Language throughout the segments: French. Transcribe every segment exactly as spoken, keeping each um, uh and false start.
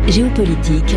Géopolitique,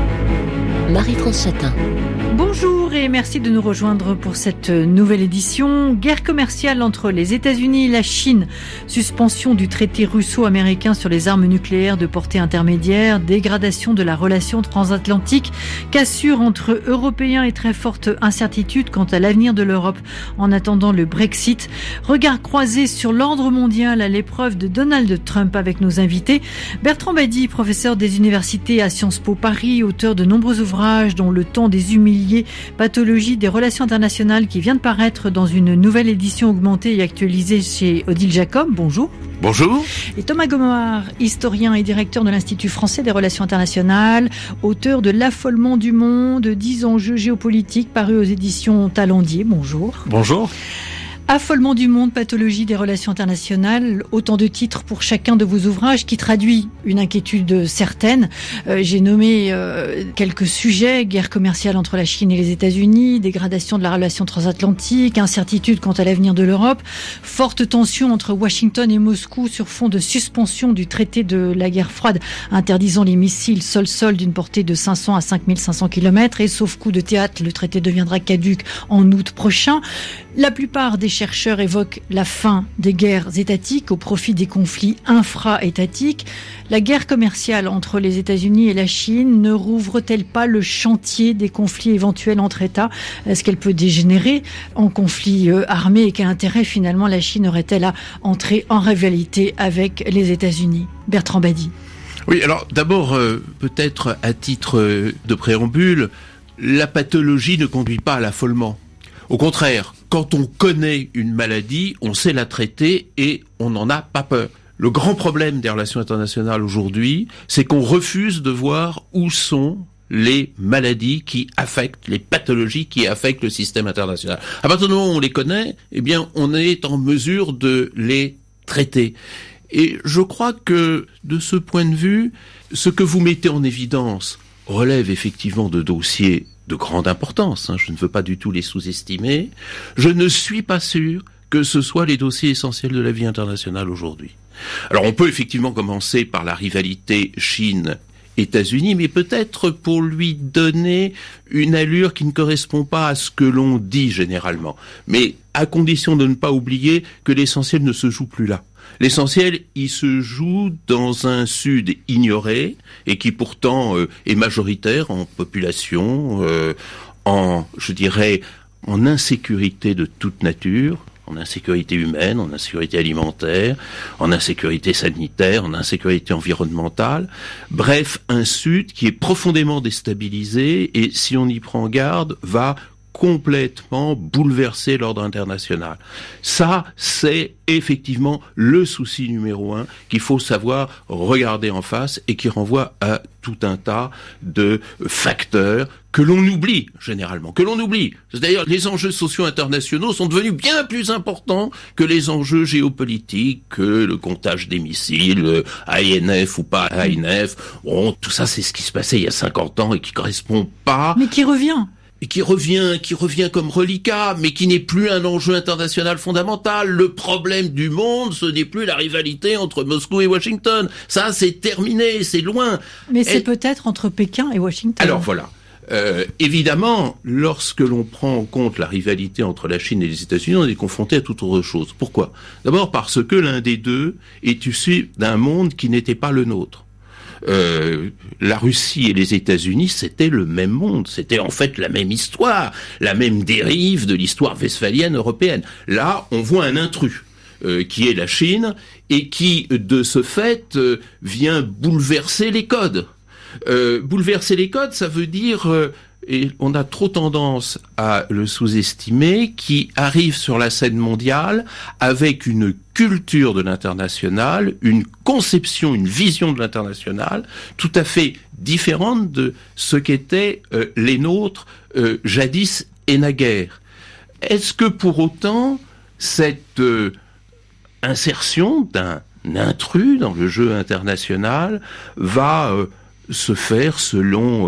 Marie-France Chatin. Bonjour et merci de nous rejoindre pour cette nouvelle édition. Guerre commerciale entre les États-Unis et la Chine, suspension du traité russo-américain sur les armes nucléaires de portée intermédiaire, dégradation de la relation transatlantique, cassure entre Européens et très forte incertitude quant à l'avenir de l'Europe en attendant le Brexit. Regard croisé sur l'ordre mondial à l'épreuve de Donald Trump avec nos invités. Bertrand Badi, professeur des universités à Sciences Po Paris, auteur de nombreux ouvrages dont Le temps des humiliés, pathologie des relations internationales, qui vient de paraître dans une nouvelle édition augmentée et actualisée chez Odile Jacob. Bonjour. Bonjour. Et Thomas Gomard, historien et directeur de l'Institut français des relations internationales, auteur de L'affolement du monde, dix enjeux géopolitiques, paru aux éditions Talendier. Bonjour. Bonjour. Affolement du monde, pathologie des relations internationales, autant de titres pour chacun de vos ouvrages qui traduit une inquiétude certaine. Euh, j'ai nommé euh, quelques sujets: guerre commerciale entre la Chine et les États-Unis, dégradation de la relation transatlantique, incertitude quant à l'avenir de l'Europe, forte tension entre Washington et Moscou sur fond de suspension du traité de la guerre froide interdisant les missiles sol-sol d'une portée de cinq cents à cinq mille cinq cents kilomètres, et sauf coup de théâtre, le traité deviendra caduc en août prochain. La plupart des chercheurs évoquent la fin des guerres étatiques au profit des conflits infra-étatiques. La guerre commerciale entre les États-Unis et la Chine ne rouvre-t-elle pas le chantier des conflits éventuels entre États ? Est-ce qu'elle peut dégénérer en conflit armé, et quel intérêt finalement la Chine aurait-elle à entrer en rivalité avec les États-Unis ? Bertrand Badi. Oui, alors d'abord, euh, peut-être à titre euh, de préambule, la pathologie ne conduit pas à l'affolement. Au contraire, quand on connaît une maladie, on sait la traiter et on n'en a pas peur. Le grand problème des relations internationales aujourd'hui, c'est qu'on refuse de voir où sont les maladies qui affectent, les pathologies qui affectent le système international. À partir du moment où on les connaît, eh bien, on est en mesure de les traiter. Et je crois que, de ce point de vue, ce que vous mettez en évidence relève effectivement de dossiers de grande importance, hein, je ne veux pas du tout les sous-estimer. Je ne suis pas sûr que ce soit les dossiers essentiels de la vie internationale aujourd'hui. Alors on peut effectivement commencer par la rivalité Chine-États-Unis, mais peut-être pour lui donner une allure qui ne correspond pas à ce que l'on dit généralement, mais à condition de ne pas oublier que l'essentiel ne se joue plus là. L'essentiel, il se joue dans un Sud ignoré et qui pourtant euh, est majoritaire en population, euh, en, je dirais, en insécurité de toute nature, en insécurité humaine, en insécurité alimentaire, en insécurité sanitaire, en insécurité environnementale. Bref, un Sud qui est profondément déstabilisé et, si on y prend garde, va complètement bouleverser l'ordre international. Ça, c'est effectivement le souci numéro un qu'il faut savoir regarder en face et qui renvoie à tout un tas de facteurs que l'on oublie généralement, que l'on oublie. D'ailleurs, les enjeux sociaux internationaux sont devenus bien plus importants que les enjeux géopolitiques, que le comptage des missiles, I N F ou pas I N F. Bon, tout ça, c'est ce qui se passait il y a cinquante ans et qui correspond pas... Mais qui revient Et qui revient, qui revient comme reliquat, mais qui n'est plus un enjeu international fondamental. Le problème du monde, ce n'est plus la rivalité entre Moscou et Washington. Ça, c'est terminé, c'est loin. Mais c'est et... peut-être entre Pékin et Washington. Alors voilà. Euh, évidemment, lorsque l'on prend en compte la rivalité entre la Chine et les États-Unis, on est confronté à toute autre chose. Pourquoi ? D'abord parce que l'un des deux est issu d'un monde qui n'était pas le nôtre. Euh, la Russie et les États-Unis, c'était le même monde, c'était en fait la même histoire, la même dérive de l'histoire westphalienne européenne. Là, on voit un intrus euh, qui est la Chine et qui, de ce fait, euh, vient bouleverser les codes. Euh, bouleverser les codes, ça veut dire, euh, et on a trop tendance à le sous-estimer, qui arrive sur la scène mondiale avec une culture de l'international, une conception, une vision de l'international tout à fait différente de ce qu'étaient euh, les nôtres euh, jadis et naguère. Est-ce que pour autant cette euh, insertion d'un intrus dans le jeu international va euh, se faire selon euh,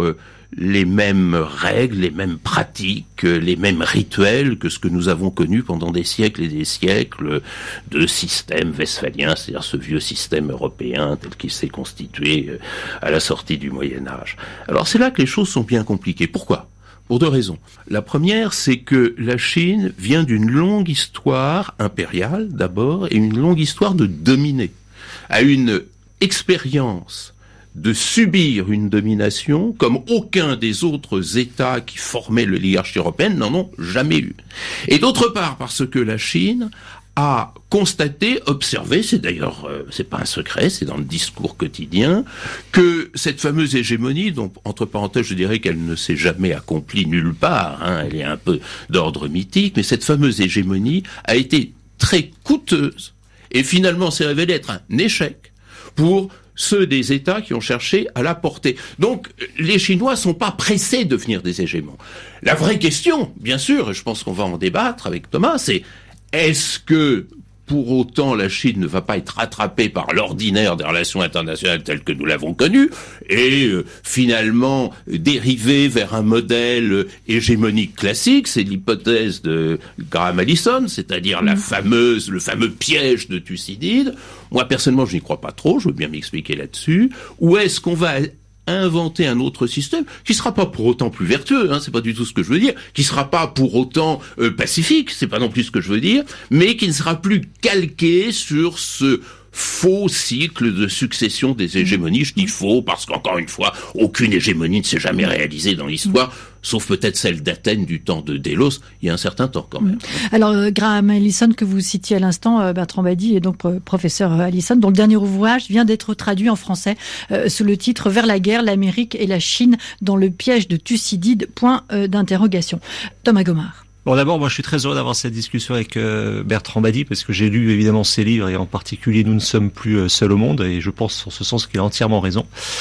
les mêmes règles, les mêmes pratiques, les mêmes rituels que ce que nous avons connu pendant des siècles et des siècles de système westphalien, c'est-à-dire ce vieux système européen tel qu'il s'est constitué à la sortie du Moyen-Âge. Alors c'est là que les choses sont bien compliquées. Pourquoi ? Pour deux raisons. La première, c'est que la Chine vient d'une longue histoire impériale, d'abord, et une longue histoire de dominer, a une expérience de subir une domination comme aucun des autres États qui formaient l'oligarchie européenne n'en ont jamais eu. Et d'autre part, parce que la Chine a constaté, observé, c'est d'ailleurs, euh, c'est pas un secret, c'est dans le discours quotidien, que cette fameuse hégémonie, dont, entre parenthèses, je dirais qu'elle ne s'est jamais accomplie nulle part, hein, elle est un peu d'ordre mythique, mais cette fameuse hégémonie a été très coûteuse, et finalement s'est révélée être un échec pour ceux des États qui ont cherché à la porter. Donc, les Chinois sont pas pressés de devenir des hégémons. La vraie question, bien sûr, et je pense qu'on va en débattre avec Thomas, c'est est-ce que, pour autant, la Chine ne va pas être rattrapée par l'ordinaire des relations internationales telles que nous l'avons connu, et euh, finalement dériver vers un modèle hégémonique classique? C'est l'hypothèse de Graham Allison, c'est-à-dire la fameuse, le fameux piège de Thucydide. Moi, personnellement, je n'y crois pas trop, je veux bien m'expliquer là-dessus. Ou est-ce qu'on va inventer un autre système qui sera pas pour autant plus vertueux, hein, c'est pas du tout ce que je veux dire, qui sera pas pour autant euh, pacifique, c'est pas non plus ce que je veux dire, mais qui ne sera plus calqué sur ce faux cycle de succession des hégémonies. Je dis faux parce qu'encore une fois, aucune hégémonie ne s'est jamais réalisée dans l'histoire, sauf peut-être celle d'Athènes du temps de Délos, il y a un certain temps quand même. Alors, euh, Graham Allison, que vous citiez à l'instant, euh, Bertrand Badi, est donc euh, professeur Allison, dont le dernier ouvrage vient d'être traduit en français euh, sous le titre « Vers la guerre, l'Amérique et la Chine dans le piège de Thucydide », point euh, d'interrogation. Thomas Gomard. Bon, d'abord, moi, je suis très heureux d'avoir cette discussion avec euh, Bertrand Badi, parce que j'ai lu évidemment ses livres, et en particulier « Nous ne sommes plus euh, seuls au monde », et je pense en ce sens qu'il a entièrement raison.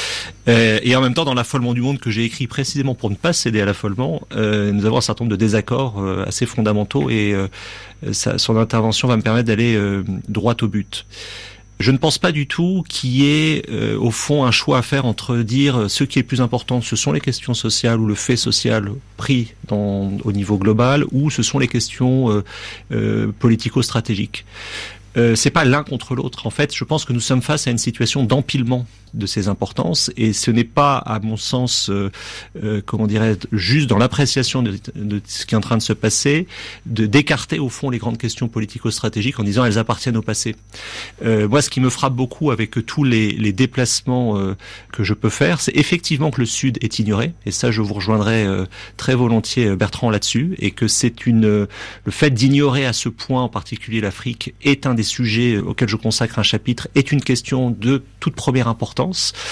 Euh, et en même temps, dans l'affolement du monde que j'ai écrit précisément pour ne pas céder à l'affolement, euh, nous avons un certain nombre de désaccords euh, assez fondamentaux, et euh, ça, son intervention va me permettre d'aller euh, droit au but. Je ne pense pas du tout qu'il y ait, euh, au fond, un choix à faire entre dire euh, ce qui est plus important, ce sont les questions sociales ou le fait social pris dans, au niveau global, ou ce sont les questions euh, euh, politico-stratégiques. Euh, c'est pas l'un contre l'autre. En fait, je pense que nous sommes face à une situation d'empilement de ces importances, et ce n'est pas, à mon sens, euh, euh, comment dirais-je, juste dans l'appréciation de, de ce qui est en train de se passer, de d'écarter au fond les grandes questions politico-stratégiques en disant elles appartiennent au passé. Euh, moi, ce qui me frappe beaucoup avec tous les, les déplacements euh, que je peux faire, c'est effectivement que le Sud est ignoré, et ça, je vous rejoindrai euh, très volontiers, Bertrand, là-dessus, et que c'est une euh, le fait d'ignorer à ce point, en particulier l'Afrique, est un des sujets auxquels je consacre un chapitre, est une question de toute première importance.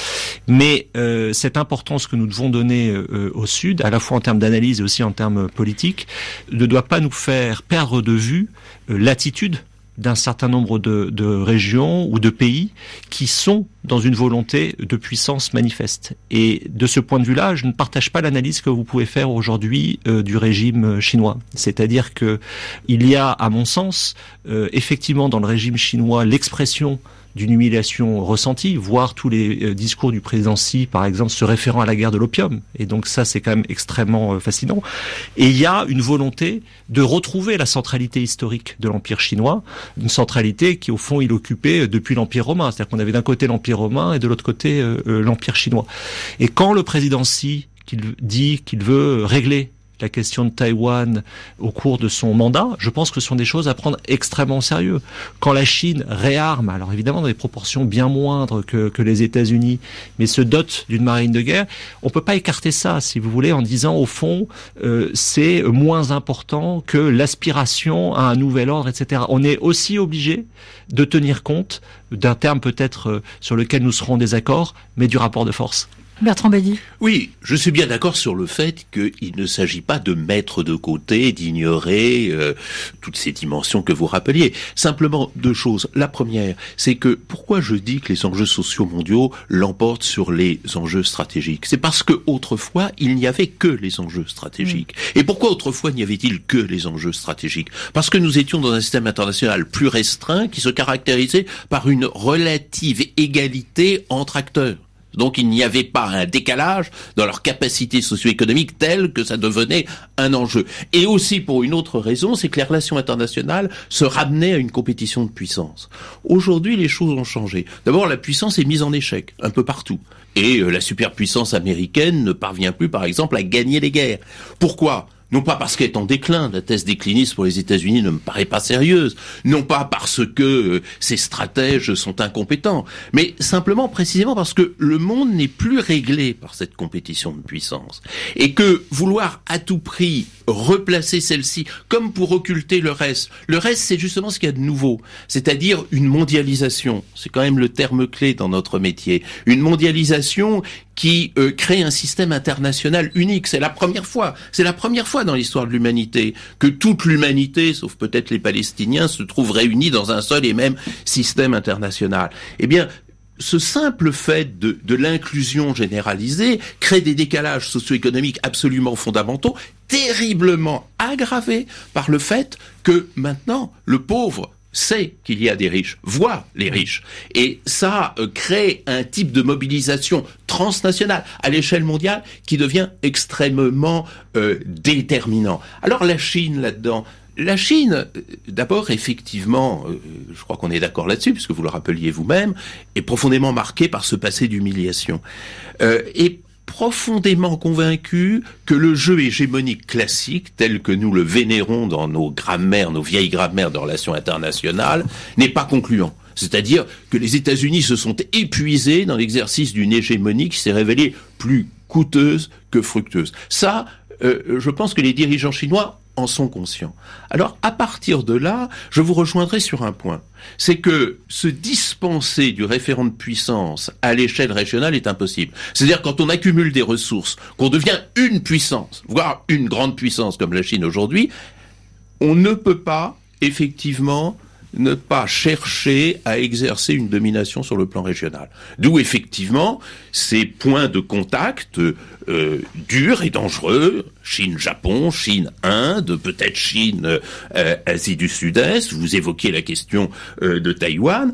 Mais euh, cette importance que nous devons donner euh, au Sud, à la fois en termes d'analyse et aussi en termes politiques, ne doit pas nous faire perdre de vue euh, l'attitude d'un certain nombre de, de régions ou de pays qui sont dans une volonté de puissance manifeste. Et de ce point de vue-là, je ne partage pas l'analyse que vous pouvez faire aujourd'hui euh, du régime chinois. C'est-à-dire que il y a, à mon sens, euh, effectivement dans le régime chinois, l'expression d'une humiliation ressentie, voire tous les euh, discours du président Xi, par exemple, se référant à la guerre de l'opium. Et donc ça, c'est quand même extrêmement euh, fascinant. Et il y a une volonté de retrouver la centralité historique de l'Empire chinois, une centralité qui, au fond, il occupait depuis l'Empire romain. C'est-à-dire qu'on avait d'un côté l'Empire romain et de l'autre côté euh, euh, l'Empire chinois. Et quand le président Xi qu'il dit qu'il veut régler la question de Taïwan au cours de son mandat, je pense que ce sont des choses à prendre extrêmement au sérieux. Quand la Chine réarme, alors évidemment dans des proportions bien moindres que, que les États-Unis, mais se dote d'une marine de guerre, on peut pas écarter ça, si vous voulez, en disant au fond, euh, c'est moins important que l'aspiration à un nouvel ordre, et cetera. On est aussi obligé de tenir compte d'un terme peut-être euh, sur lequel nous serons en désaccord, mais du rapport de force. Bertrand Badi. Oui, je suis bien d'accord sur le fait qu'il ne s'agit pas de mettre de côté, d'ignorer euh, toutes ces dimensions que vous rappeliez. Simplement deux choses. La première, c'est que pourquoi je dis que les enjeux sociaux mondiaux l'emportent sur les enjeux stratégiques? C'est parce que autrefois, il n'y avait que les enjeux stratégiques. Mmh. Et pourquoi autrefois n'y avait-il que les enjeux stratégiques? Parce que nous étions dans un système international plus restreint qui se caractérisait par une relative égalité entre acteurs. Donc il n'y avait pas un décalage dans leur capacité socio-économique telle que ça devenait un enjeu. Et aussi pour une autre raison, c'est que les relations internationales se ramenaient à une compétition de puissance. Aujourd'hui, les choses ont changé. D'abord, la puissance est mise en échec, un peu partout. Et euh, la superpuissance américaine ne parvient plus, par exemple, à gagner les guerres. Pourquoi ? Non pas parce qu'elle est en déclin, la thèse décliniste pour les États-Unis ne me paraît pas sérieuse, non pas parce que euh, ces stratèges sont incompétents, mais simplement précisément parce que le monde n'est plus réglé par cette compétition de puissance. Et que vouloir à tout prix replacer celle-ci comme pour occulter le reste, le reste c'est justement ce qu'il y a de nouveau, c'est-à-dire une mondialisation, c'est quand même le terme clé dans notre métier, une mondialisation qui euh, crée un système international unique. C'est la première fois, c'est la première fois dans l'histoire de l'humanité que toute l'humanité, sauf peut-être les Palestiniens, se trouve réunie dans un seul et même système international. Eh bien, ce simple fait de, de l'inclusion généralisée crée des décalages socio-économiques absolument fondamentaux, terriblement aggravés par le fait que maintenant, le pauvre sait qu'il y a des riches, voit les riches. Et ça euh, crée un type de mobilisation transnationale à l'échelle mondiale qui devient extrêmement euh, déterminant. Alors la Chine là-dedans, la Chine, d'abord, effectivement, euh, je crois qu'on est d'accord là-dessus, puisque vous le rappeliez vous-même, est profondément marquée par ce passé d'humiliation. Euh, et profondément convaincu que le jeu hégémonique classique, tel que nous le vénérons dans nos grammaires, nos vieilles grammaires de relations internationales, n'est pas concluant. C'est-à-dire que les États-Unis se sont épuisés dans l'exercice d'une hégémonie qui s'est révélée plus coûteuse que fructueuse. Ça, euh, je pense que les dirigeants chinois en sont conscients. Alors, à partir de là, je vous rejoindrai sur un point. C'est que se dispenser du référent de puissance à l'échelle régionale est impossible. C'est-à-dire quand on accumule des ressources, qu'on devient une puissance, voire une grande puissance comme la Chine aujourd'hui, on ne peut pas, effectivement, ne pas chercher à exercer une domination sur le plan régional. D'où effectivement ces points de contact euh, durs et dangereux, Chine-Japon, Chine-Inde, peut-être Chine-Asie euh, du Sud-Est, vous évoquiez la question euh, de Taïwan,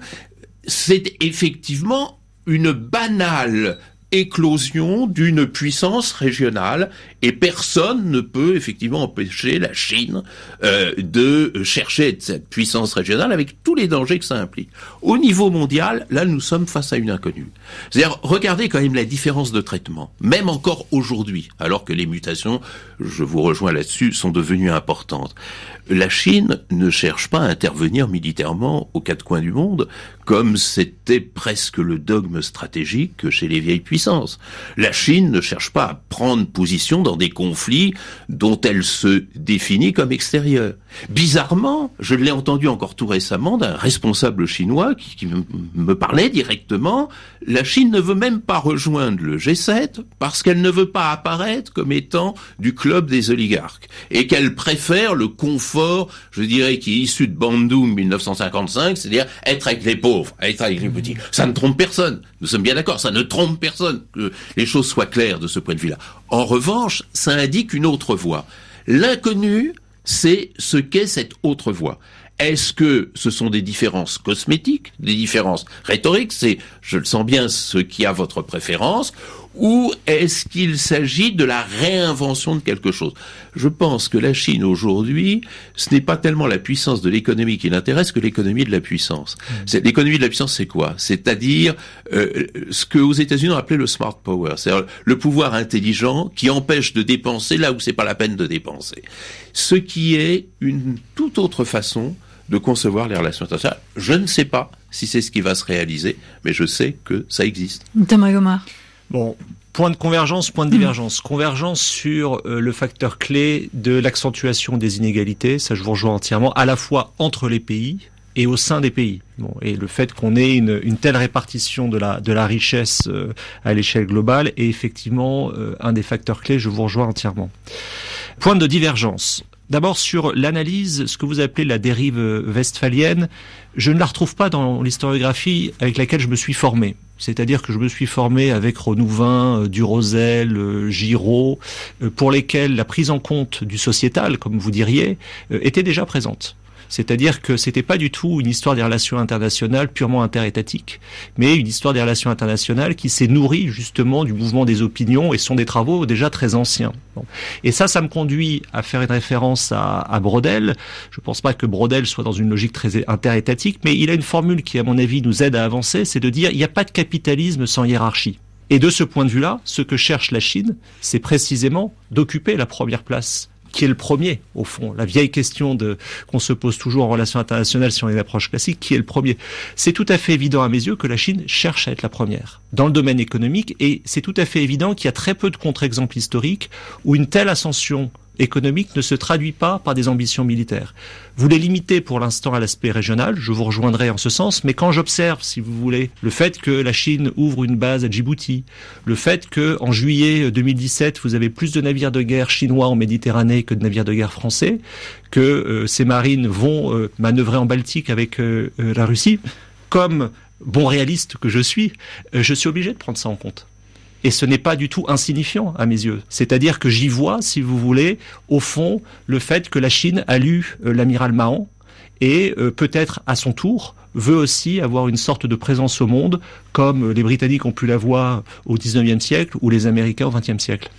c'est effectivement une banale éclosion d'une puissance régionale et personne ne peut effectivement empêcher la Chine euh, de chercher cette puissance régionale avec tous les dangers que ça implique. Au niveau mondial, là nous sommes face à une inconnue. C'est-à-dire, regardez quand même la différence de traitement, même encore aujourd'hui, alors que les mutations, je vous rejoins là-dessus, sont devenues importantes. La Chine ne cherche pas à intervenir militairement aux quatre coins du monde, comme c'était presque le dogme stratégique chez les vieilles puissances. La Chine ne cherche pas à prendre position dans des conflits dont elle se définit comme extérieure. Bizarrement, je l'ai entendu encore tout récemment d'un responsable chinois qui, qui me, me parlait directement, la Chine ne veut même pas rejoindre le G sept parce qu'elle ne veut pas apparaître comme étant du club des oligarques et qu'elle préfère le confort, je dirais, qui est issu de Bandung mille neuf cent cinquante-cinq, c'est-à-dire être avec les pauvres, être avec les petits. Ça ne trompe personne, nous sommes bien d'accord, ça ne trompe personne, que les choses soient claires de ce point de vue-là. En revanche, ça indique une autre voie. L'inconnu, c'est ce qu'est cette autre voie. Est-ce que ce sont des différences cosmétiques, des différences rhétoriques, c'est, je le sens bien, ce qui a votre préférence, ou est-ce qu'il s'agit de la réinvention de quelque chose ? Je pense que la Chine aujourd'hui, ce n'est pas tellement la puissance de l'économie qui l'intéresse que l'économie de la puissance. Mmh. C'est, l'économie de la puissance, c'est quoi ? C'est-à-dire euh, ce que aux États-Unis on appelait le smart power, c'est-à-dire le pouvoir intelligent qui empêche de dépenser là où c'est pas la peine de dépenser. Ce qui est une toute autre façon de concevoir les relations internationales. Je ne sais pas si c'est ce qui va se réaliser, mais je sais que ça existe. Thomas Gomard. Bon, point de convergence, point de divergence. Mmh. Convergence sur euh, le facteur clé de l'accentuation des inégalités, ça je vous rejoins entièrement, à la fois entre les pays et au sein des pays. Bon, et le fait qu'on ait une, une telle répartition de la, de la richesse euh, à l'échelle globale est effectivement euh, un des facteurs clés, je vous rejoins entièrement. Point de divergence. D'abord sur l'analyse, ce que vous appelez la dérive westphalienne, je ne la retrouve pas dans l'historiographie avec laquelle je me suis formé. C'est-à-dire que je me suis formé avec Renouvin, Durosel, Giraud, pour lesquels la prise en compte du sociétal, comme vous diriez, était déjà présente. C'est-à-dire que c'était pas du tout une histoire des relations internationales purement interétatiques, mais une histoire des relations internationales qui s'est nourrie justement du mouvement des opinions, et sont des travaux déjà très anciens. Bon. Et ça, ça me conduit à faire une référence à, à Braudel. Je pense pas que Braudel soit dans une logique très interétatique, mais il a une formule qui, à mon avis, nous aide à avancer, c'est de dire il n'y a pas de capitalisme sans hiérarchie. Et de ce point de vue-là, ce que cherche la Chine, c'est précisément d'occuper la première place. Qui est le premier, au fond? La vieille question de, qu'on se pose toujours en relations internationales sur une approche classique, qui est le premier? C'est tout à fait évident à mes yeux que la Chine cherche à être la première dans le domaine économique, et c'est tout à fait évident qu'il y a très peu de contre-exemples historiques où une telle ascension économique ne se traduit pas par des ambitions militaires. Vous les limitez pour l'instant à l'aspect régional, je vous rejoindrai en ce sens, mais quand j'observe, si vous voulez, le fait que la Chine ouvre une base à Djibouti, le fait que en juillet deux mille dix-sept, vous avez plus de navires de guerre chinois en Méditerranée que de navires de guerre français, que euh, ces marines vont euh, manœuvrer en Baltique avec euh, euh, la Russie, comme bon réaliste que je suis, euh, je suis obligé de prendre ça en compte. Et ce n'est pas du tout insignifiant à mes yeux. C'est-à-dire que j'y vois, si vous voulez, au fond, le fait que la Chine a lu euh, l'amiral Mahon et euh, peut-être à son tour veut aussi avoir une sorte de présence au monde, comme les Britanniques ont pu l'avoir au dix-neuvième siècle ou les Américains au vingtième siècle.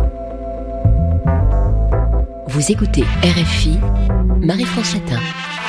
Vous écoutez R F I, Marie-France Chatin.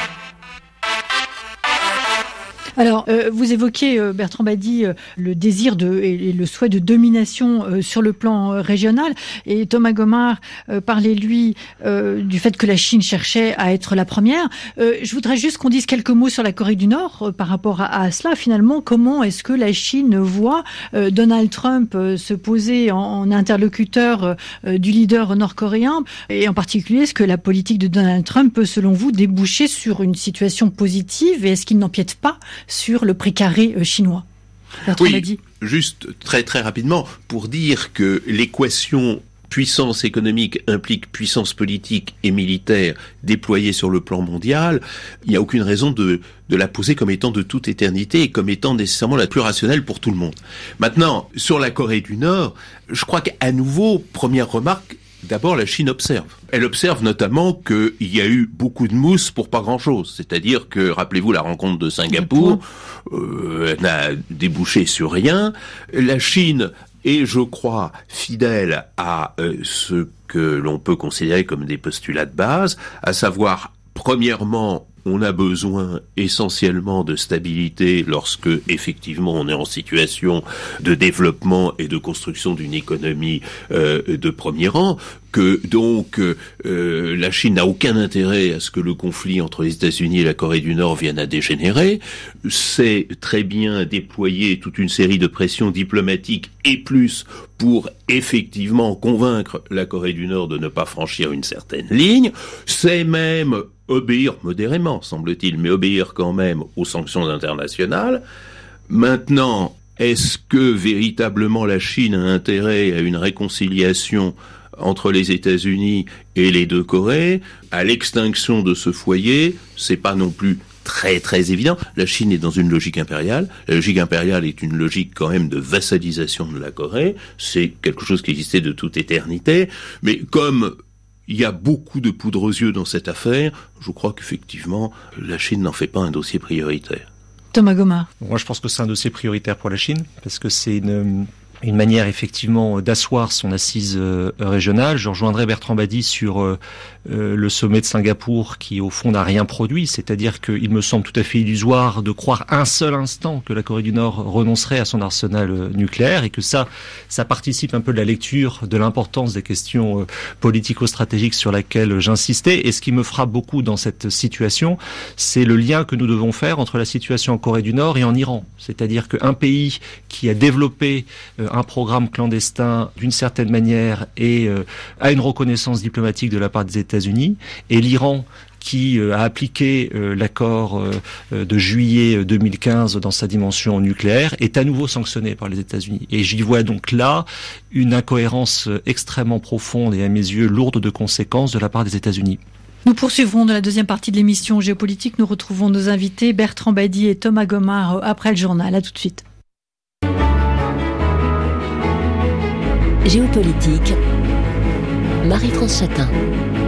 Alors, euh, vous évoquez, euh, Bertrand Badi, euh, le désir de, et, et le souhait de domination euh, sur le plan euh, régional. Et Thomas Gomart euh, parlait, lui, euh, du fait que la Chine cherchait à être la première. Euh, je voudrais juste qu'on dise quelques mots sur la Corée du Nord euh, par rapport à, à cela. Finalement, comment est-ce que la Chine voit euh, Donald Trump euh, se poser en, en interlocuteur euh, du leader nord-coréen? Et en particulier, est-ce que la politique de Donald Trump peut, selon vous, déboucher sur une situation positive? Et est-ce qu'il n'empiète pas sur le précaré chinois? Bertrand Oui, Badi. juste très très rapidement, pour dire que l'équation puissance économique implique puissance politique et militaire déployée sur le plan mondial, il n'y a aucune raison de, de la poser comme étant de toute éternité et comme étant nécessairement la plus rationnelle pour tout le monde. Maintenant, sur la Corée du Nord, je crois qu'à nouveau, première remarque, d'abord, la Chine observe. Elle observe notamment qu'il y a eu beaucoup de mousse pour pas grand-chose. C'est-à-dire que, rappelez-vous, la rencontre de Singapour euh, n'a débouché sur rien. La Chine est, je crois, fidèle à euh, ce que l'on peut considérer comme des postulats de base, à savoir, premièrement, on a besoin essentiellement de stabilité lorsque, effectivement, on est en situation de développement et de construction d'une économie euh, de premier rang, que donc euh, la Chine n'a aucun intérêt à ce que le conflit entre les États-Unis et la Corée du Nord vienne à dégénérer, c'est très bien déployer toute une série de pressions diplomatiques et plus pour effectivement convaincre la Corée du Nord de ne pas franchir une certaine ligne, c'est même obéir modérément, semble-t-il, mais obéir quand même aux sanctions internationales. Maintenant, est-ce que véritablement la Chine a intérêt à une réconciliation entre les États-Unis et les deux Corées? À l'extinction de ce foyer, c'est pas non plus très très évident. La Chine est dans une logique impériale. La logique impériale est une logique quand même de vassalisation de la Corée. C'est quelque chose qui existait de toute éternité. Mais comme il y a beaucoup de poudre aux yeux dans cette affaire, je crois qu'effectivement, la Chine n'en fait pas un dossier prioritaire. Thomas Gomart. Moi, je pense que c'est un dossier prioritaire pour la Chine, parce que c'est une... une manière effectivement d'asseoir son assise euh, régionale. Je rejoindrai Bertrand Badi sur euh, euh, le sommet de Singapour qui au fond n'a rien produit, c'est-à-dire qu'il me semble tout à fait illusoire de croire un seul instant que la Corée du Nord renoncerait à son arsenal euh, nucléaire, et que ça, ça participe un peu de la lecture de l'importance des questions euh, politico-stratégiques sur laquelle j'insistais. Et ce qui me frappe beaucoup dans cette situation, c'est le lien que nous devons faire entre la situation en Corée du Nord et en Iran. C'est-à-dire qu'un pays qui a développé euh, un programme clandestin d'une certaine manière et euh, a une reconnaissance diplomatique de la part des États-Unis, et l'Iran qui euh, a appliqué euh, l'accord euh, de juillet deux mille quinze dans sa dimension nucléaire, est à nouveau sanctionné par les États-Unis. Et j'y vois donc là une incohérence extrêmement profonde et à mes yeux lourde de conséquences de la part des États-Unis. Nous poursuivrons dans la deuxième partie de l'émission Géopolitique. Nous retrouvons nos invités Bertrand Badi et Thomas Gomart après le journal. À tout de suite. Géopolitique, Marie-France Chatin.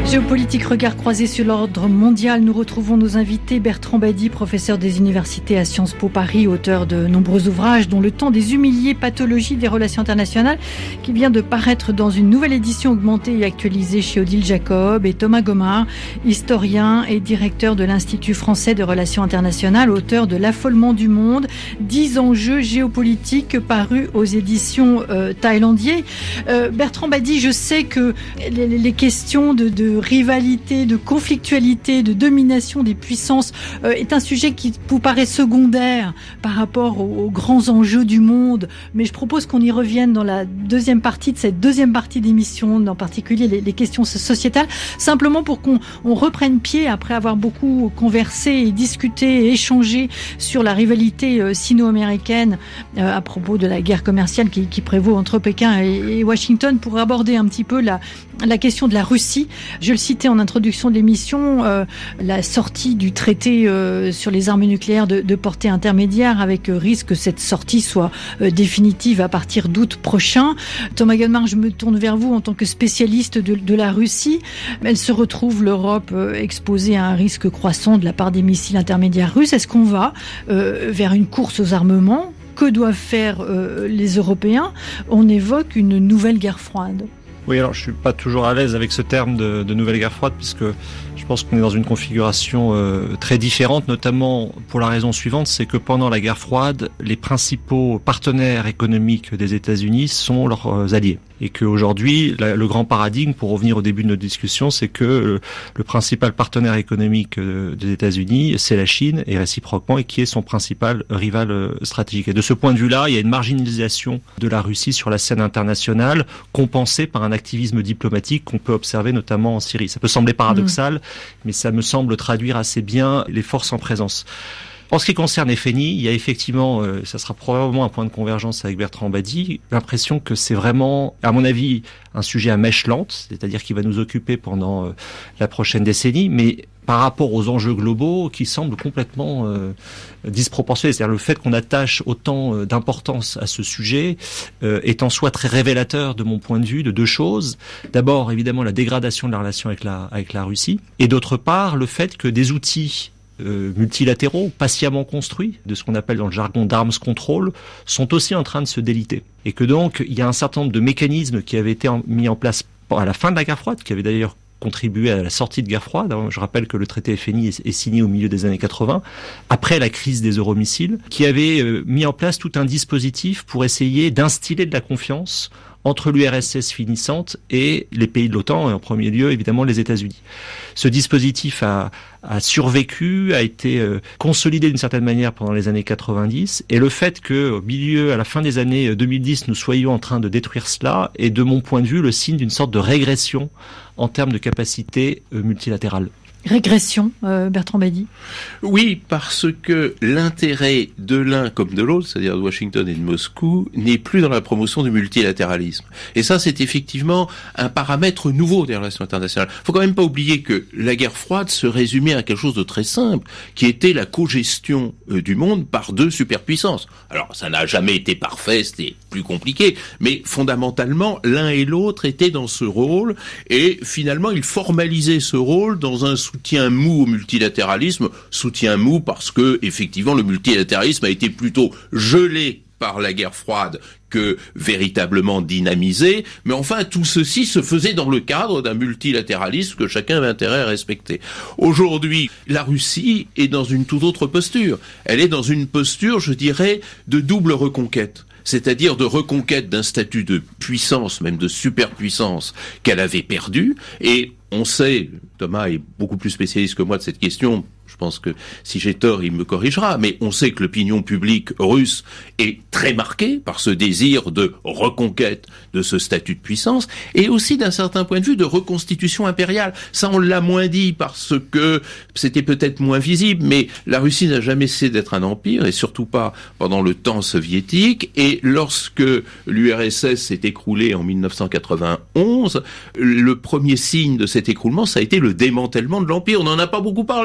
Géopolitique, regard croisé sur l'ordre mondial. Nous retrouvons nos invités. Bertrand Badi, professeur des universités à Sciences Po Paris, auteur de nombreux ouvrages, dont Le temps des humiliés, pathologie des relations internationales, qui vient de paraître dans une nouvelle édition augmentée et actualisée chez Odile Jacob, et Thomas Gomard, historien et directeur de l'Institut français de relations internationales, auteur de L'affolement du monde, dix enjeux géopolitiques, paru aux éditions euh, Taillandier. Euh, Bertrand Badi, je sais que les, les questions de, de rivalité, de conflictualité, de domination des puissances euh, est un sujet qui vous paraît secondaire par rapport aux, aux grands enjeux du monde. Mais je propose qu'on y revienne dans la deuxième partie de cette deuxième partie d'émission, en particulier les, les questions sociétales, simplement pour qu'on on reprenne pied après avoir beaucoup conversé et discuté et échangé sur la rivalité euh, sino-américaine euh, à propos de la guerre commerciale qui, qui prévaut entre Pékin et, et Washington, pour aborder un petit peu la, la question de la Russie. Je le citais en introduction de l'émission, euh, la sortie du traité euh, sur les armes nucléaires de, de portée intermédiaire, avec euh, risque que cette sortie soit euh, définitive à partir d'août prochain. Thomas Gomard, je me tourne vers vous en tant que spécialiste de, de la Russie. Elle se retrouve, l'Europe, euh, exposée à un risque croissant de la part des missiles intermédiaires russes. Est-ce qu'on va euh, vers une course aux armements? Que doivent faire euh, les Européens? On évoque une nouvelle guerre froide. Oui, alors je suis pas toujours à l'aise avec ce terme de, de nouvelle guerre froide, puisque je pense qu'on est dans une configuration euh, très différente, notamment pour la raison suivante, c'est que pendant la guerre froide, les principaux partenaires économiques des États-Unis sont leurs euh, alliés. Et qu'aujourd'hui, la, le grand paradigme, pour revenir au début de notre discussion, c'est que euh, le principal partenaire économique euh, des États-Unis, c'est la Chine, et réciproquement, et qui est son principal rival euh, stratégique. Et de ce point de vue-là, il y a une marginalisation de la Russie sur la scène internationale, compensée par un activisme diplomatique qu'on peut observer notamment en Syrie. Ça peut sembler paradoxal, mmh. mais ça me semble traduire assez bien les forces en présence. En ce qui concerne F N I, il y a effectivement, euh, ça sera probablement un point de convergence avec Bertrand Badi, l'impression que c'est vraiment, à mon avis, un sujet à mèche lente, c'est-à-dire qui va nous occuper pendant euh, la prochaine décennie, mais par rapport aux enjeux globaux qui semblent complètement euh, disproportionnés. C'est-à-dire le fait qu'on attache autant euh, d'importance à ce sujet euh, est en soi très révélateur de mon point de vue de deux choses. D'abord, évidemment, la dégradation de la relation avec la, avec la Russie, et d'autre part, le fait que des outils Euh, multilatéraux, patiemment construits, de ce qu'on appelle dans le jargon d'arms control, sont aussi en train de se déliter. Et que donc, il y a un certain nombre de mécanismes qui avaient été en, mis en place à la fin de la guerre froide, qui avaient d'ailleurs contribué à la sortie de guerre froide. Je rappelle que le traité F N I est, est signé au milieu des années quatre-vingts, après la crise des euromissiles, qui avait euh, mis en place tout un dispositif pour essayer d'instiller de la confiance entre l'U R S S finissante et les pays de l'OTAN, et en premier lieu, évidemment, les États-Unis. Ce dispositif a, a survécu, a été euh, consolidé d'une certaine manière pendant les années quatre-vingt-dix, et le fait qu'au milieu, à la fin des années deux mille dix, nous soyons en train de détruire cela est, de mon point de vue, le signe d'une sorte de régression en termes de capacité euh, multilatérale. Régression, euh, Bertrand Badi? Oui, parce que l'intérêt de l'un comme de l'autre, c'est-à-dire de Washington et de Moscou, n'est plus dans la promotion du multilatéralisme. Et ça, c'est effectivement un paramètre nouveau des relations internationales. Faut quand même pas oublier que la guerre froide se résumait à quelque chose de très simple, qui était la cogestion euh, du monde par deux superpuissances. Alors, ça n'a jamais été parfait, c'était plus compliqué, mais fondamentalement, l'un et l'autre étaient dans ce rôle, et finalement, ils formalisaient ce rôle dans un soutien mou au multilatéralisme, soutien mou parce que, effectivement, le multilatéralisme a été plutôt gelé par la guerre froide que véritablement dynamisé, mais enfin tout ceci se faisait dans le cadre d'un multilatéralisme que chacun avait intérêt à respecter. Aujourd'hui, la Russie est dans une toute autre posture. Elle est dans une posture, je dirais, de double reconquête. C'est-à-dire de reconquête d'un statut de puissance, même de superpuissance, qu'elle avait perdu. Et on sait, Thomas est beaucoup plus spécialiste que moi de cette question, je pense que si j'ai tort, il me corrigera, mais on sait que l'opinion publique russe est très marquée par ce désir de reconquête de ce statut de puissance, et aussi d'un certain point de vue de reconstitution impériale. Ça, on l'a moins dit parce que c'était peut-être moins visible, mais la Russie n'a jamais cessé d'être un empire, et surtout pas pendant le temps soviétique, et lorsque l'U R S S s'est écroulé en mille neuf cent quatre-vingt-onze, le premier signe de cet écroulement, ça a été le démantèlement de l'empire. On n'en a pas beaucoup parlé à l'époque.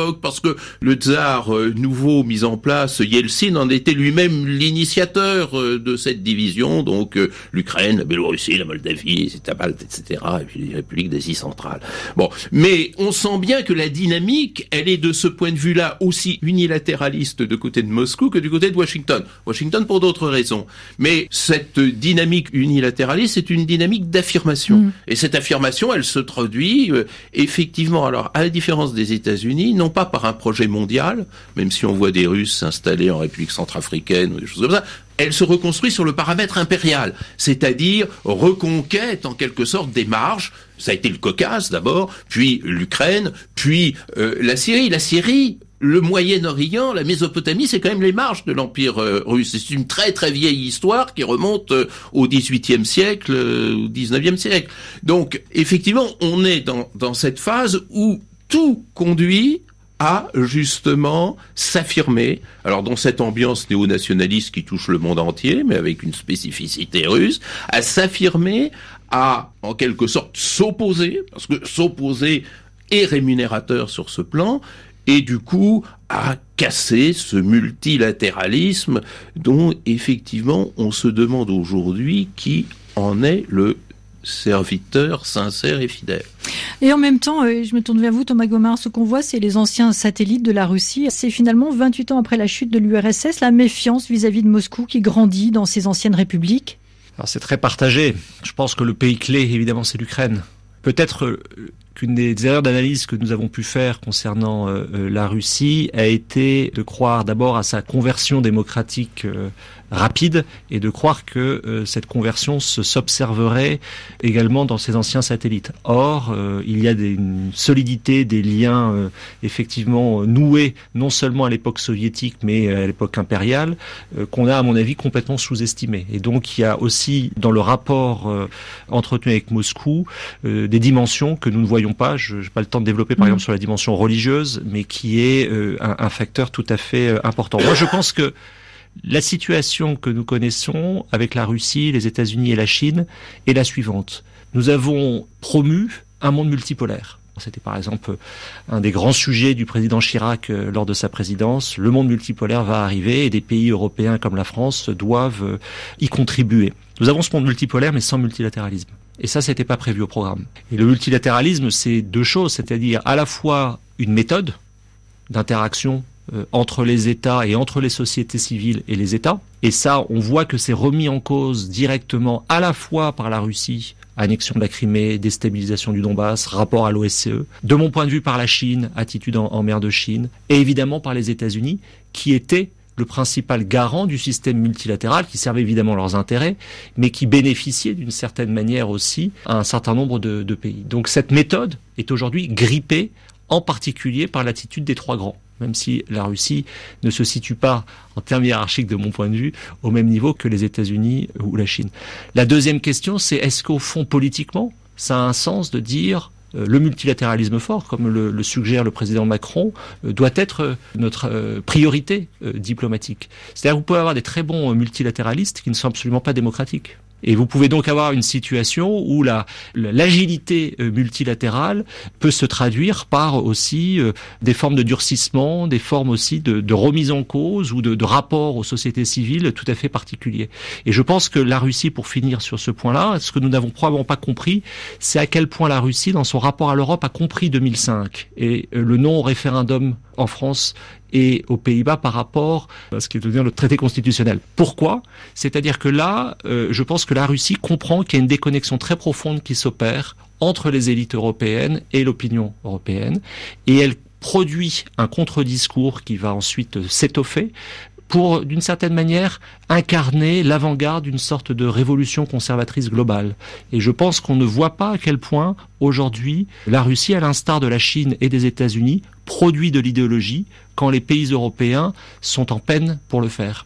l'époque, parce que le tsar euh, nouveau mis en place, Yeltsin, en était lui-même l'initiateur euh, de cette division, donc euh, l'Ukraine, la Biélorussie, la Moldavie, et cetera, et puis les républiques d'Asie centrale. Bon, mais on sent bien que la dynamique, elle est de ce point de vue-là aussi unilatéraliste du côté de Moscou que du côté de Washington. Washington pour d'autres raisons. Mais cette dynamique unilatéraliste, c'est une dynamique d'affirmation. Mmh. Et cette affirmation, elle se traduit euh, effectivement, alors à la différence des États-Unis, non pas par un projet mondial, même si on voit des Russes s'installer en République centrafricaine ou des choses comme ça, elle se reconstruit sur le paramètre impérial, c'est-à-dire reconquête en quelque sorte des marges. Ça a été le Caucase d'abord, puis l'Ukraine, puis euh, la Syrie. La Syrie, le Moyen-Orient, la Mésopotamie, c'est quand même les marges de l'Empire euh, russe. C'est une très très vieille histoire qui remonte euh, au dix-huitième siècle, euh, au dix-neuvième siècle. Donc effectivement, on est dans, dans cette phase où tout conduit à justement s'affirmer, alors dans cette ambiance néo-nationaliste qui touche le monde entier, mais avec une spécificité russe, à s'affirmer, à en quelque sorte s'opposer, parce que s'opposer est rémunérateur sur ce plan, et du coup à casser ce multilatéralisme dont effectivement on se demande aujourd'hui qui en est le serviteur sincère et fidèle. Et en même temps, je me tourne vers vous, Thomas Gomard, ce qu'on voit, c'est les anciens satellites de la Russie. C'est finalement, vingt-huit ans après la chute de l'U R S S, la méfiance vis-à-vis de Moscou qui grandit dans ces anciennes républiques. Alors c'est très partagé. Je pense que le pays clé, évidemment, c'est l'Ukraine. Peut-être qu'une des erreurs d'analyse que nous avons pu faire concernant euh, la Russie a été de croire d'abord à sa conversion démocratique euh, rapide et de croire que euh, cette conversion se s'observerait également dans ses anciens satellites. Or, euh, il y a des, une solidité des liens euh, effectivement noués non seulement à l'époque soviétique mais à l'époque impériale euh, qu'on a à mon avis complètement sous-estimé. Et donc il y a aussi dans le rapport euh, entretenu avec Moscou euh, des dimensions que nous ne voyons pas. Je n'ai pas le temps de développer par mmh. exemple sur la dimension religieuse, mais qui est euh, un, un facteur tout à fait euh, important. Moi je pense que la situation que nous connaissons avec la Russie, les États-Unis et la Chine est la suivante. Nous avons promu un monde multipolaire. C'était par exemple un des grands sujets du président Chirac lors de sa présidence. Le monde multipolaire va arriver et des pays européens comme la France doivent y contribuer. Nous avons ce monde multipolaire mais sans multilatéralisme. Et ça, c'était pas prévu au programme. Et le multilatéralisme, c'est deux choses, c'est-à-dire à la fois une méthode d'interaction Euh, entre les États et entre les sociétés civiles et les États. Et ça, on voit que c'est remis en cause directement à la fois par la Russie, annexion de la Crimée, déstabilisation du Donbass, rapport à l'O S C E, de mon point de vue par la Chine, attitude en, en mer de Chine, et évidemment par les États-Unis, qui étaient le principal garant du système multilatéral, qui servait évidemment leurs intérêts, mais qui bénéficiait d'une certaine manière aussi à un certain nombre de, de pays. Donc cette méthode est aujourd'hui grippée, en particulier par l'attitude des trois grands, même si la Russie ne se situe pas, en termes hiérarchiques de mon point de vue, au même niveau que les États-Unis ou la Chine. La deuxième question, c'est est-ce qu'au fond, politiquement, ça a un sens de dire euh, le multilatéralisme fort, comme le, le suggère le président Macron, euh, doit être euh, notre euh, priorité euh, diplomatique. C'est-à-dire que vous pouvez avoir des très bons multilatéralistes qui ne sont absolument pas démocratiques. Et vous pouvez donc avoir une situation où la, l'agilité multilatérale peut se traduire par aussi euh, des formes de durcissement, des formes aussi de, de remise en cause ou de, de rapport aux sociétés civiles tout à fait particuliers. Et je pense que la Russie, pour finir sur ce point-là, ce que nous n'avons probablement pas compris, c'est à quel point la Russie, dans son rapport à l'Europe, a compris deux mille cinq et euh, le non-référendum en France et aux Pays-Bas par rapport à ce qui est devenu le traité constitutionnel. Pourquoi ? C'est-à-dire que là, euh, je pense que la Russie comprend qu'il y a une déconnexion très profonde qui s'opère entre les élites européennes et l'opinion européenne, et elle produit un contre-discours qui va ensuite s'étoffer pour, d'une certaine manière, incarner l'avant-garde d'une sorte de révolution conservatrice globale. Et je pense qu'on ne voit pas à quel point, aujourd'hui, la Russie, à l'instar de la Chine et des États-Unis, produit de l'idéologie quand les pays européens sont en peine pour le faire.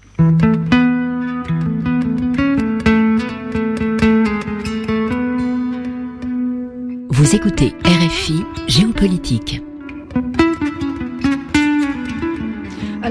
Vous écoutez R F I Géopolitique. Alors,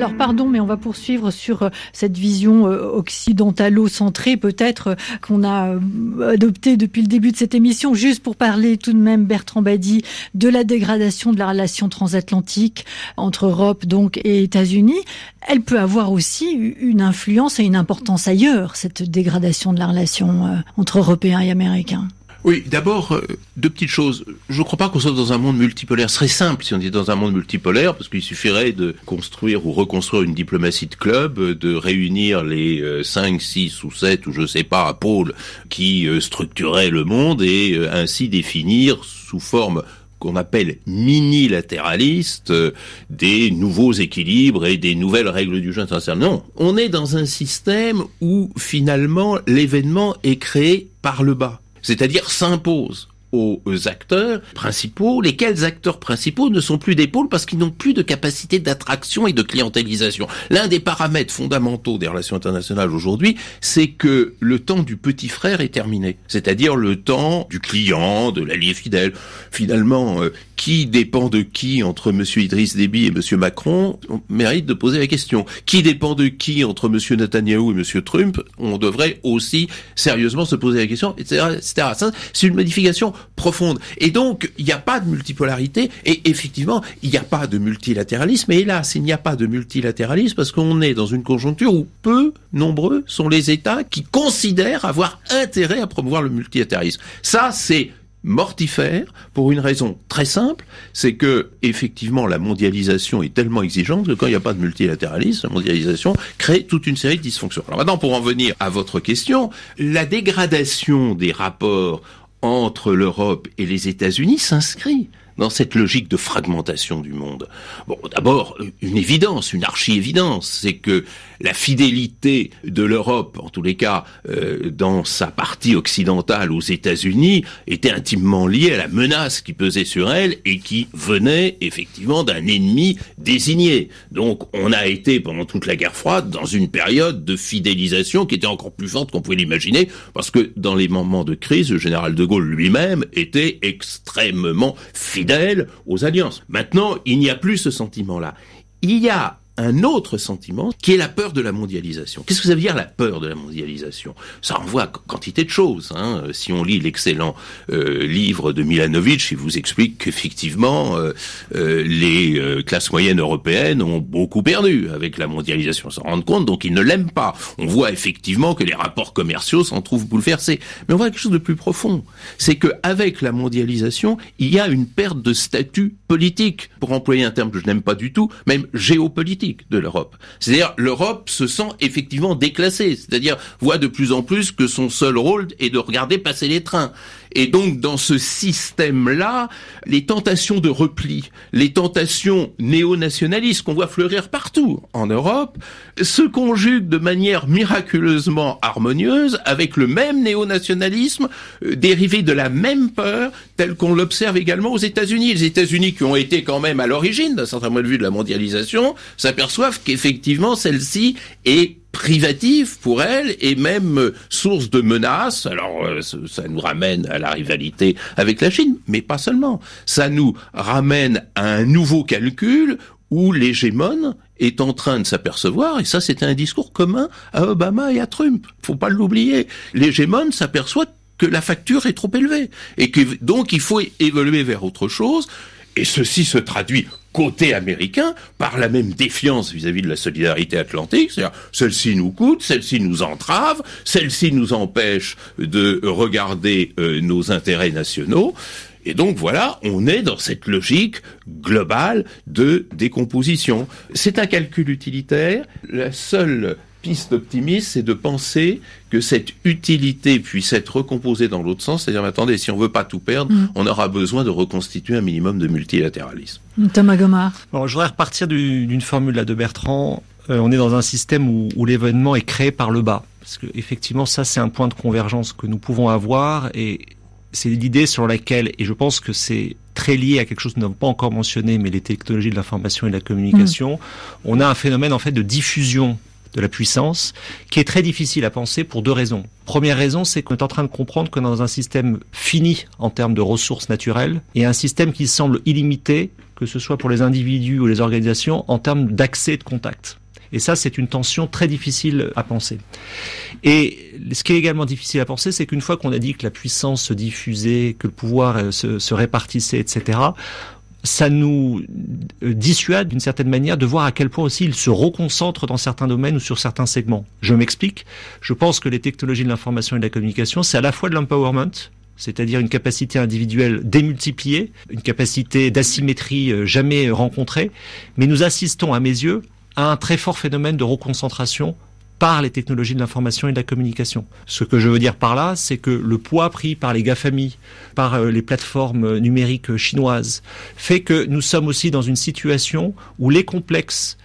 Alors pardon, mais on va poursuivre sur cette vision occidentalo-centrée peut-être qu'on a adoptée depuis le début de cette émission, juste pour parler tout de même, Bertrand Badi, de la dégradation de la relation transatlantique entre Europe donc et États-Unis. Elle peut avoir aussi une influence et une importance ailleurs, cette dégradation de la relation entre Européens et Américains. Oui, d'abord, euh, deux petites choses. Je ne crois pas qu'on soit dans un monde multipolaire. Ce serait simple si on était dans un monde multipolaire, parce qu'il suffirait de construire ou reconstruire une diplomatie de club, de réunir les euh, cinq, six ou sept, ou je sais pas, pôles qui euh, structuraient le monde et euh, ainsi définir sous forme qu'on appelle minilatéraliste, euh, des nouveaux équilibres et des nouvelles règles du jeu international. Non, on est dans un système où finalement l'événement est créé par le bas. C'est-à-dire s'impose aux acteurs principaux, lesquels acteurs principaux ne sont plus des pôles parce qu'ils n'ont plus de capacité d'attraction et de clientélisation. L'un des paramètres fondamentaux des relations internationales aujourd'hui, c'est que le temps du petit frère est terminé. C'est-à-dire le temps du client, de l'allié fidèle. Finalement, euh, qui dépend de qui entre M. Idriss Déby et M. Macron, on mérite de poser la question. Qui dépend de qui entre M. Netanyahou et M. Trump, on devrait aussi sérieusement se poser la question, et cetera, et cetera. Ça, c'est une modification profonde. Et donc, il n'y a pas de multipolarité, et effectivement, il n'y a pas de multilatéralisme, et hélas, il n'y a pas de multilatéralisme parce qu'on est dans une conjoncture où peu nombreux sont les États qui considèrent avoir intérêt à promouvoir le multilatéralisme. Ça, c'est mortifère pour une raison très simple, c'est que effectivement la mondialisation est tellement exigeante que quand il n'y a pas de multilatéralisme, la mondialisation crée toute une série de dysfonctions. Alors maintenant, pour en venir à votre question, la dégradation des rapports entre l'Europe et les États-Unis s'inscrit dans cette logique de fragmentation du monde. Bon, d'abord, une évidence, une archi-évidence, c'est que la fidélité de l'Europe, en tous les cas euh, dans sa partie occidentale aux États-Unis, était intimement liée à la menace qui pesait sur elle et qui venait effectivement d'un ennemi désigné. Donc on a été pendant toute la guerre froide dans une période de fidélisation qui était encore plus forte qu'on pouvait l'imaginer, parce que dans les moments de crise, le général de Gaulle lui-même était extrêmement fidèle aux alliances. Maintenant, il n'y a plus ce sentiment-là. Il y a un autre sentiment qui est la peur de la mondialisation. Qu'est-ce que ça veut dire la peur de la mondialisation? Ça renvoie à quantité de choses. Hein. Si on lit l'excellent euh, livre de Milanovic, il vous explique qu'effectivement euh, euh, les euh, classes moyennes européennes ont beaucoup perdu avec la mondialisation. On s'en rend compte, donc ils ne l'aiment pas. On voit effectivement que les rapports commerciaux s'en trouvent bouleversés. Mais on voit quelque chose de plus profond. C'est qu'avec la mondialisation, il y a une perte de statut politique, pour employer un terme que je n'aime pas du tout, même géopolitique de l'Europe. C'est-à-dire, l'Europe se sent effectivement déclassée, c'est-à-dire voit de plus en plus que son seul rôle est de regarder passer les trains. Et donc, dans ce système-là, les tentations de repli, les tentations néo-nationalistes qu'on voit fleurir partout en Europe, se conjuguent de manière miraculeusement harmonieuse avec le même néo-nationalisme euh, dérivé de la même peur, tel qu'on l'observe également aux États-Unis. Les États-Unis, qui ont été quand même à l'origine d'un certain point de vue de la mondialisation, s'aperçoivent qu'effectivement celle-ci est privative pour elle et même source de menaces. Alors euh, ça nous ramène à la rivalité avec la Chine, mais pas seulement. Ça nous ramène à un nouveau calcul où l'hégémone est en train de s'apercevoir, et ça c'était un discours commun à Obama et à Trump, faut pas l'oublier. L'hégémone s'aperçoit que la facture est trop élevée et que donc il faut évoluer vers autre chose, et ceci se traduit côté américain par la même défiance vis-à-vis de la solidarité atlantique, c'est-à-dire celle-ci nous coûte, celle-ci nous entrave, celle-ci nous empêche de regarder euh, nos intérêts nationaux. Et donc voilà, on est dans cette logique globale de décomposition. C'est un calcul utilitaire. La seule piste optimiste, c'est de penser que cette utilité puisse être recomposée dans l'autre sens, c'est-à-dire, attendez, si on veut pas tout perdre, mmh. on aura besoin de reconstituer un minimum de multilatéralisme. Thomas Gomard. Bon, je voudrais repartir du, d'une formule là de Bertrand. Euh, on est dans un système où, où l'événement est créé par le bas. Parce que effectivement, ça, c'est un point de convergence que nous pouvons avoir, et c'est l'idée sur laquelle, et je pense que c'est très lié à quelque chose que nous n'avons pas encore mentionné, mais les technologies de l'information et de la communication, mmh. on a un phénomène en fait de diffusion de la puissance qui est très difficile à penser pour deux raisons. Première raison, c'est qu'on est en train de comprendre que dans un système fini en termes de ressources naturelles et un système qui semble illimité, que ce soit pour les individus ou les organisations, en termes d'accès et de contact. Et ça, c'est une tension très difficile à penser. Et ce qui est également difficile à penser, c'est qu'une fois qu'on a dit que la puissance se diffusait, que le pouvoir se, se répartissait, et cetera, ça nous dissuade d'une certaine manière de voir à quel point aussi il se reconcentre dans certains domaines ou sur certains segments. Je m'explique. Je pense que les technologies de l'information et de la communication, c'est à la fois de l'empowerment, c'est-à-dire une capacité individuelle démultipliée, une capacité d'asymétrie jamais rencontrée, mais nous assistons, à mes yeux, à un très fort phénomène de reconcentration par les technologies de l'information et de la communication. Ce que je veux dire par là, c'est que le poids pris par les GAFAMI, par les plateformes numériques chinoises, fait que nous sommes aussi dans une situation où les complexes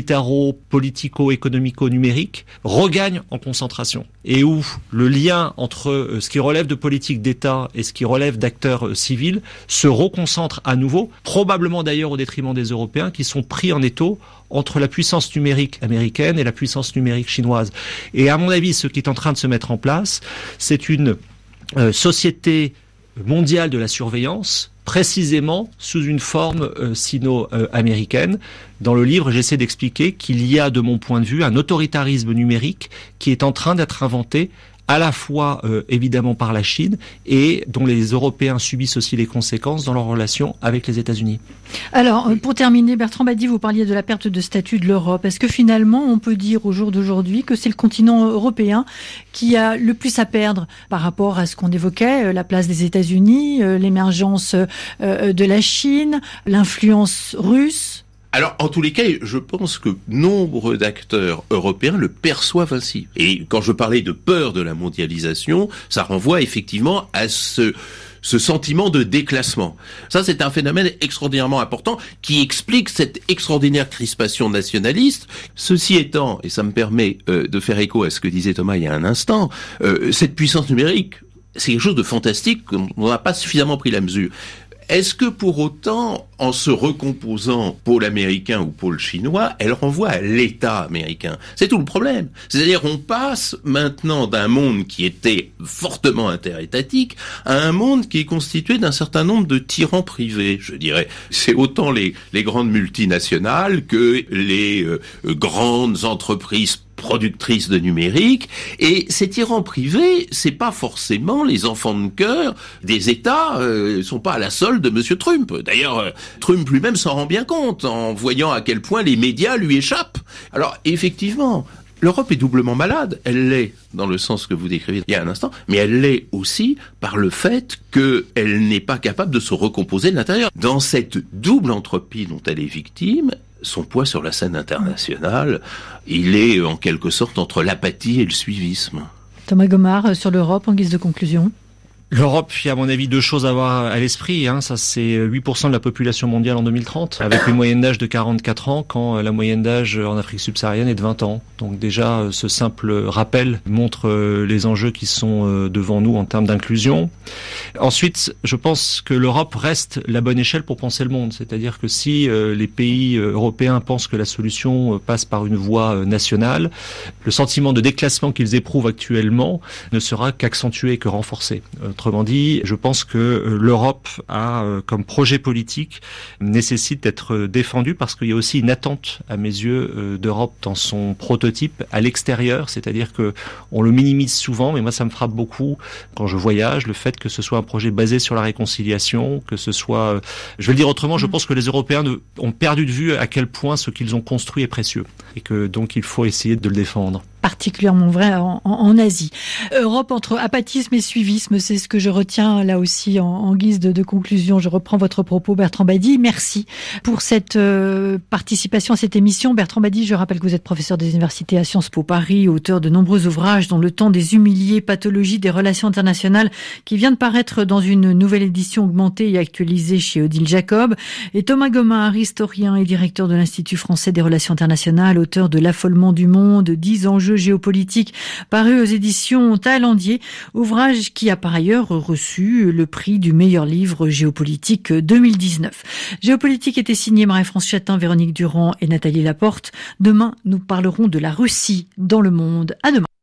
militaro-politico-économico-numériques regagnent en concentration et où le lien entre ce qui relève de politique d'État et ce qui relève d'acteurs civils se reconcentre à nouveau, probablement d'ailleurs au détriment des Européens qui sont pris en étau entre la puissance numérique américaine et la puissance numérique chinoise. Et à mon avis, ce qui est en train de se mettre en place, c'est une euh, société mondiale de la surveillance, précisément sous une forme euh, sino-américaine. Dans le livre, j'essaie d'expliquer qu'il y a, de mon point de vue, un autoritarisme numérique qui est en train d'être inventé à la fois euh, évidemment par la Chine et dont les Européens subissent aussi les conséquences dans leur relation avec les États-Unis. Alors, pour terminer, Bertrand Badi, vous parliez de la perte de statut de l'Europe. Est-ce que finalement, on peut dire au jour d'aujourd'hui que c'est le continent européen qui a le plus à perdre par rapport à ce qu'on évoquait, la place des États-Unis, l'émergence de la Chine, l'influence russe ? Alors, en tous les cas, je pense que nombre d'acteurs européens le perçoivent ainsi. Et quand je parlais de peur de la mondialisation, ça renvoie effectivement à ce, ce sentiment de déclassement. Ça, c'est un phénomène extraordinairement important qui explique cette extraordinaire crispation nationaliste. Ceci étant, et ça me permet euh, de faire écho à ce que disait Thomas il y a un instant, euh, cette puissance numérique, c'est quelque chose de fantastique qu'on n'a pas suffisamment pris la mesure. Est-ce que pour autant, en se recomposant pôle américain ou pôle chinois, elle renvoie à l'État américain ? C'est tout le problème. C'est-à-dire on passe maintenant d'un monde qui était fortement interétatique à un monde qui est constitué d'un certain nombre de tyrans privés, je dirais. C'est autant les, les grandes multinationales que les euh, grandes entreprises productrices de numérique, et ces tyrans privés, c'est pas forcément les enfants de cœur des États, euh, sont pas à la solde de Monsieur Trump. D'ailleurs, euh, Trump lui-même s'en rend bien compte en voyant à quel point les médias lui échappent. Alors, effectivement, l'Europe est doublement malade. Elle l'est dans le sens que vous décrivez il y a un instant, mais elle l'est aussi par le fait qu'elle n'est pas capable de se recomposer de l'intérieur. Dans cette double entropie dont elle est victime, son poids sur la scène internationale, il est en quelque sorte entre l'apathie et le suivisme. Thomas Gomard, sur l'Europe, en guise de conclusion. L'Europe, il y a à mon avis deux choses à avoir à l'esprit. Hein. Ça, c'est huit pour cent de la population mondiale en deux mille trente, avec une moyenne d'âge de quarante-quatre ans, quand la moyenne d'âge en Afrique subsaharienne est de vingt ans. Donc déjà, ce simple rappel montre les enjeux qui sont devant nous en termes d'inclusion. Ensuite, je pense que l'Europe reste la bonne échelle pour penser le monde. C'est-à-dire que si les pays européens pensent que la solution passe par une voie nationale, le sentiment de déclassement qu'ils éprouvent actuellement ne sera qu'accentué et que renforcé. Autrement dit, je pense que l'Europe a, comme projet politique, nécessite d'être défendue parce qu'il y a aussi une attente, à mes yeux, d'Europe dans son prototype à l'extérieur, c'est-à-dire que on le minimise souvent, mais moi ça me frappe beaucoup quand je voyage, le fait que ce soit un projet basé sur la réconciliation, que ce soit, je vais le dire autrement, je pense que les Européens ont perdu de vue à quel point ce qu'ils ont construit est précieux et que donc il faut essayer de le défendre. Particulièrement vrai en, en, en Asie. Europe entre apathisme et suivisme, c'est ce que je retiens là aussi en, en guise de, de conclusion. Je reprends votre propos, Bertrand Badi. Merci pour cette euh, participation à cette émission. Bertrand Badi, je rappelle que vous êtes professeur des universités à Sciences Po Paris, auteur de nombreux ouvrages dont Le temps des humiliés, pathologie des relations internationales, qui vient de paraître dans une nouvelle édition augmentée et actualisée chez Odile Jacob. Et Thomas Gomard, historien et directeur de l'Institut français des relations internationales, auteur de L'affolement du monde, dix enjeux géopolitique, paru aux éditions Taillandier, ouvrage qui a par ailleurs reçu le prix du meilleur livre géopolitique deux mille dix-neuf. Géopolitique était signé Marie-France Chatin, Véronique Durand et Nathalie Laporte. Demain, nous parlerons de la Russie dans le monde. À demain.